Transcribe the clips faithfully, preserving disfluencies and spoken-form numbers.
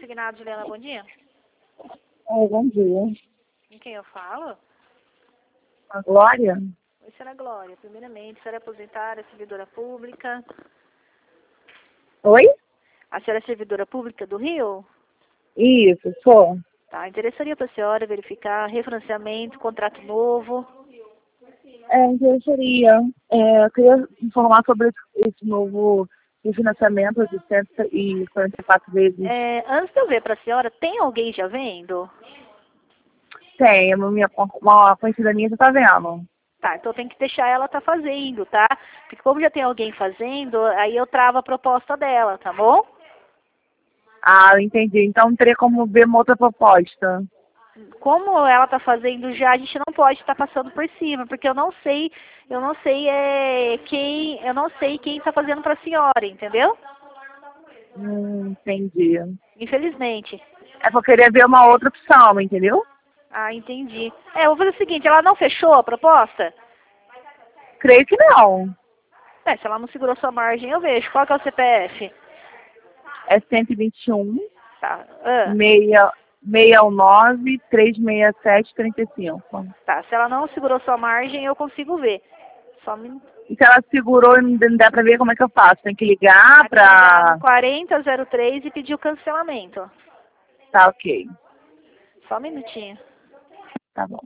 Consignado, Juliana, bom dia. Oi, bom dia. Com quem eu falo? A Glória? Oi, senhora Glória. Primeiramente, a senhora é aposentada, servidora pública. Oi? A senhora é servidora pública do Rio? Isso, sou. Tá, interessaria para a senhora verificar refinanciamento, contrato novo. É, interessaria. É, eu queria informar sobre esse, esse novo refinanciamento de cento e quarenta e quatro vezes. É, antes de eu ver para a senhora, tem alguém já vendo? Tem, uma, minha, uma conhecida minha já tá vendo. Tá, então tem que deixar ela tá fazendo, tá? Porque como já tem alguém fazendo, aí eu travo a proposta dela, tá bom? Ah, eu entendi. Então não teria como ver uma outra proposta. Como ela tá fazendo já, a gente não pode estar passando por cima, porque eu não sei, eu não sei é, quem, eu não sei quem está fazendo para a senhora, entendeu? Hum, entendi. Infelizmente. É porque eu queria ver uma outra opção, entendeu? Ah, entendi. É, eu vou fazer o seguinte, ela não fechou a proposta? Creio que não. É, se ela não segurou sua margem, eu vejo. Qual que é o C P F? É cento e vinte e um, Tá. Ah, seis um nove, três seis sete, três cinco. tá. Se ela não segurou sua margem, eu consigo ver. Só me... E se ela segurou e não dá pra ver, como é que eu faço? Tem que ligar Tem que ligar no pra... quarenta zero três e pedir o cancelamento. Tá, ok. Só um minutinho. Tá bom.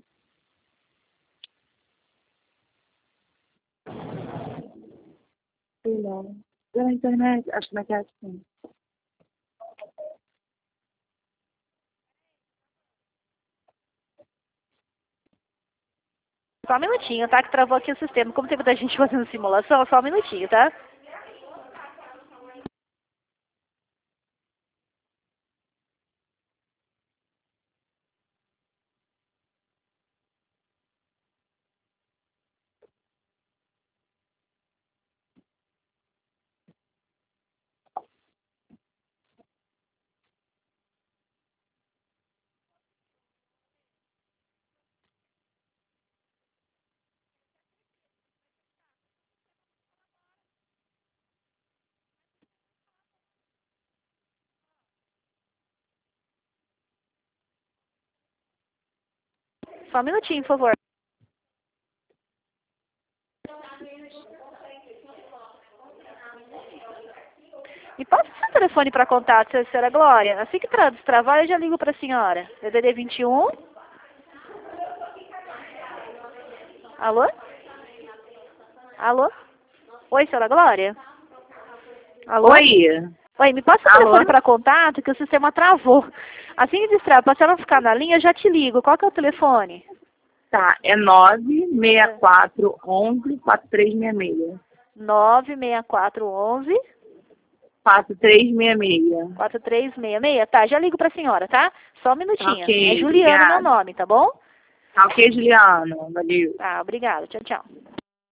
Não. Pela internet, acho que é assim. Só um minutinho, tá? Que travou aqui o sistema. Como tem muita gente fazendo simulação, só um minutinho, tá? Só um minutinho, por favor. Me passa o seu telefone para contato, senhora Glória. Assim que tra destravar, eu já ligo para a senhora. D D D vinte e um. Alô? Alô? Oi, senhora Glória? Alô? Oi. Oi, me passa o Alô? telefone para contato que o sistema travou. Assim que destravar, para a senhora ficar na linha, eu já te ligo. Qual que é o telefone? Tá, é nove seis quatro um um quatro três seis seis. nove seis quatro um um quatro três seis seis. quatro três seis seis. Tá, já ligo para a senhora, tá? Só um Tá, minutinho. É ok. Juliana meu Obrigada. nome, tá bom? Tá, ok, Juliana. Valeu. Tá, obrigada. Tchau, tchau.